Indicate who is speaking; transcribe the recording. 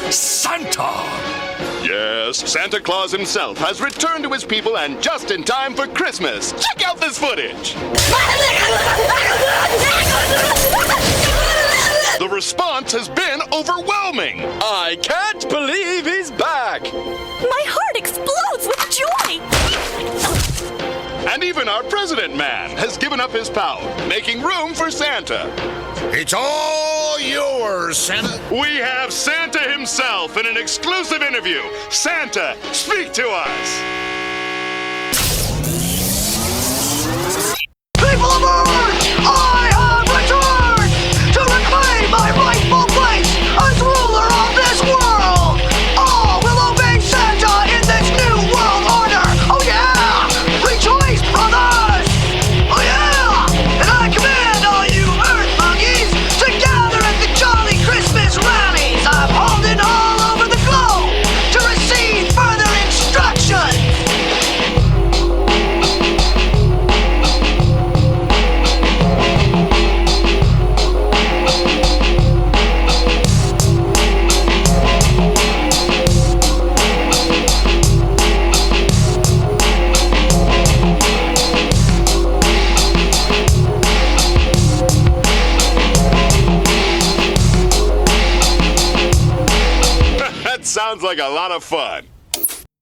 Speaker 1: Santa!
Speaker 2: Yes, Santa Claus himself has returned to his people and just in time for Christmas. Check out this footage. The response has been overwhelming.
Speaker 3: I can't believe he's back!
Speaker 4: My heart explodes with joy!
Speaker 2: And even our president man has given up his power, making room for Santa.
Speaker 1: It's all yours, Santa.
Speaker 2: We have Santa himself in an exclusive interview. Santa, speak to us.
Speaker 5: People of Earth, I have returned to reclaim my rightful place as ruler of this world. All will obey Santa in this new world order. Oh yeah! Rejoice, brothers! Oh yeah! And I command all you Earth monkeys to gather at the jolly Christmas rallies I'm holding all over the globe to receive further instructions.
Speaker 2: That sounds like a lot of fun.